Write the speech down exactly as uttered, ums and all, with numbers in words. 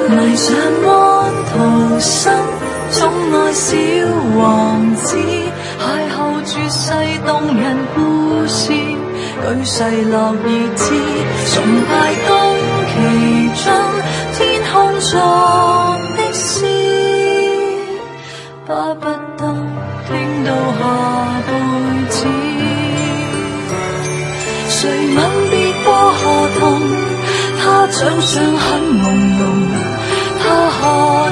迷上安徒生，宠愛小王子，邂逅絕世動人故事，舉世樂意知，崇拜宮崎駿，天空中的詩，巴不得聽到下輩子。誰吻別過河童，他長相很朦朧，他看